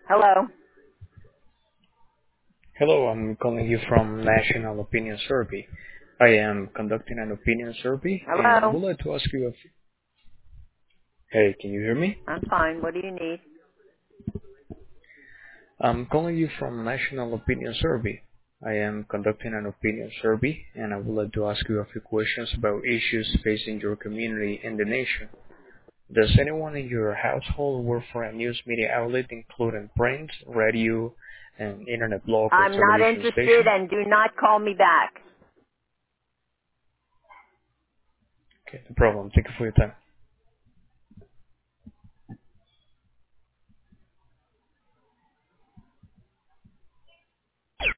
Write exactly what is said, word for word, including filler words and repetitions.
Hello. Hello, I'm calling you from National Opinion Survey. I am conducting an opinion survey, and I Hello. would like to ask you a few... Hey, can you hear me? I'm fine. What do you need? I'm calling you from National Opinion Survey. I am conducting an opinion survey, and I would like to ask you a few questions about issues facing your community and the nation. Does anyone in your household work for a news media outlet, including print, radio, and internet blog or I'm not television interested station? and do not call me back. Okay, no problem. Thank you for your time.